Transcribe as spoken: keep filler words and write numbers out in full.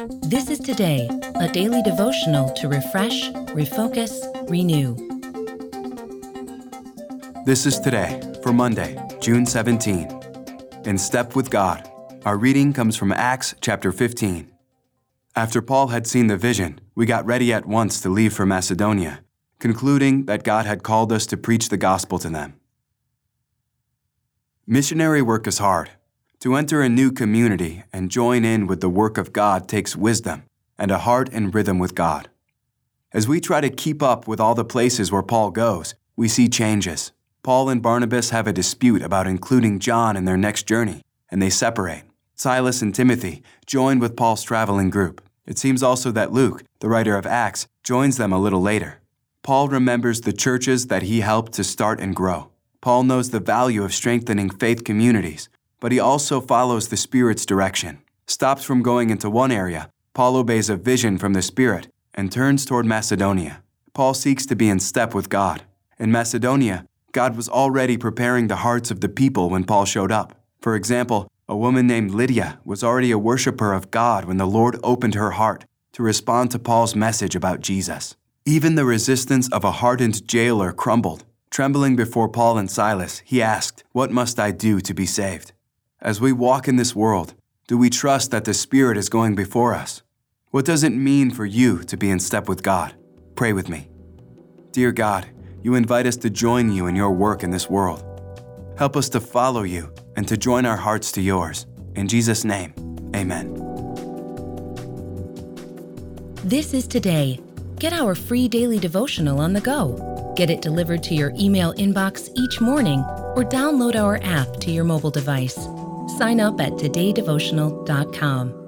This is Today, a daily devotional to refresh, refocus, renew. This is Today for Monday, June seventeenth. In Step with God. Our reading comes from Acts chapter fifteen. After Paul had seen the vision, we got ready at once to leave for Macedonia, concluding that God had called us to preach the gospel to them. Missionary work is hard. To enter a new community and join in with the work of God takes wisdom and a heart and rhythm with God. As we try to keep up with all the places where Paul goes, we see changes. Paul and Barnabas have a dispute about including John in their next journey, and they separate. Silas and Timothy join with Paul's traveling group. It seems also that Luke, the writer of Acts, joins them a little later. Paul remembers the churches that he helped to start and grow. Paul knows the value of strengthening faith communities, but he also follows the Spirit's direction. Stops from going into one area, Paul obeys a vision from the Spirit and turns toward Macedonia. Paul seeks to be in step with God. In Macedonia, God was already preparing the hearts of the people when Paul showed up. For example, a woman named Lydia was already a worshiper of God when the Lord opened her heart to respond to Paul's message about Jesus. Even the resistance of a hardened jailer crumbled. Trembling before Paul and Silas, he asked, "What must I do to be saved?" As we walk in this world, do we trust that the Spirit is going before us? What does it mean for you to be in step with God? Pray with me. Dear God, you invite us to join you in your work in this world. Help us to follow you and to join our hearts to yours. In Jesus' name, amen. This is Today. Get our free daily devotional on the go. Get it delivered to your email inbox each morning or download our app to your mobile device. Sign up at today devotional dot com.